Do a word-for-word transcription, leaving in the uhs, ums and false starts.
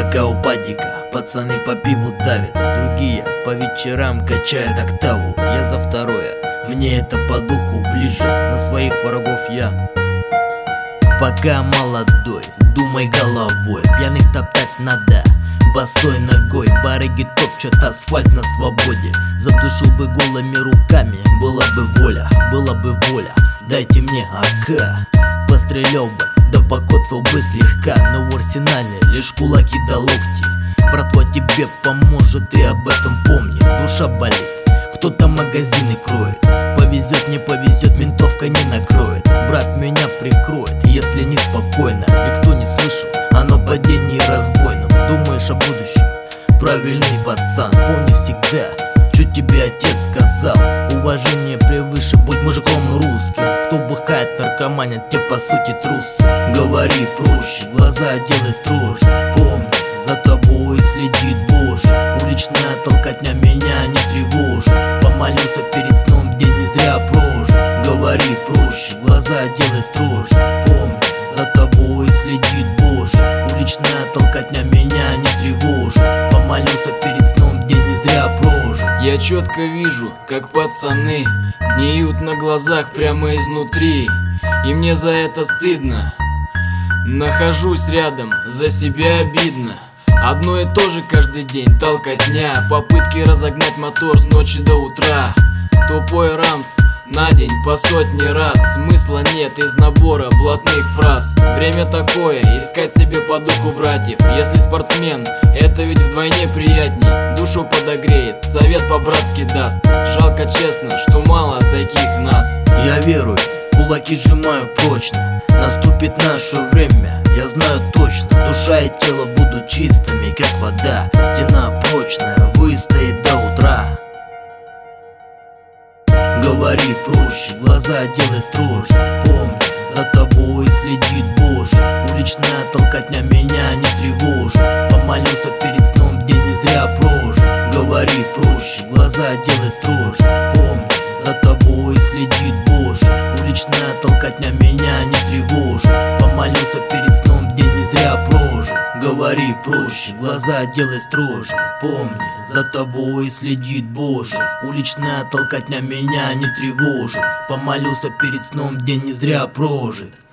Пока у падика пацаны по пиву давят, другие по вечерам качают октаву. Я за второе, мне это по духу ближе, на своих врагов я пока молодой, думай головой. Пьяных топтать надо босой ногой, барыги топчут асфальт на свободе. Задушил бы голыми руками, была бы воля, была бы воля. Дайте мне АК, пострелял бы, да покоцал бы слегка. Но в арсенале лишь кулаки да локти. Братва тебе поможет, и об этом помни. Душа болит, кто-то магазины кроет. Повезет, не повезет, ментовка не накроет. Брат меня прикроет, если не спокойно. Никто не слышал о нападении разбойном. Думаешь о будущем, правильный пацан. Помни всегда, что тебе отец сказал. Уважение превыше, будь мужиком русским. Кто бухает, наркоманит, те по сути трусы. Говори проще, глаза делай строже. Помни, за тобой следит Боже. Уличная толкотня меня не тревожит. Помолился перед сном, день не зря прожил. Говори проще, глаза делай строже. Помни, за тобой следит Боже. Уличная толкотня меня не тревожит. Помолился перед сном, день не зря прожил. Я четко вижу, как пацаны гниют на глазах прямо изнутри, и мне за это стыдно. Нахожусь рядом, за себя обидно. Одно и то же каждый день, толкотня, попытки разогнать мотор с ночи до утра. Тупой рамс на день по сотни раз. Смысла нет из набора блатных фраз. Время такое, искать себе по духу братьев. Если спортсмен, это ведь вдвойне приятней. Душу подогреет, совет по-братски даст. Жалко честно, что мало таких нас. Я верую, кулаки сжимаю прочно. Наступит наше время, я знаю точно. Душа и тело будут чистыми, как вода. Стена прочная, выстоит до утра. Говори проще, глаза делай строже. Помни, за тобой следит Боже. Уличная толкотня меня не тревожит. Помолился перед сном, день не зря прожил. Говори проще, глаза делай строже. Помни, за тобой следит Боже. Уличная толкотня меня не тревожит. Помолился перед сном, день не зря прожил. Говори проще, глаза делай строже. Помни, за тобой следит Боже. Уличная толкотня меня не тревожит. Помолился перед сном, день не зря прожит.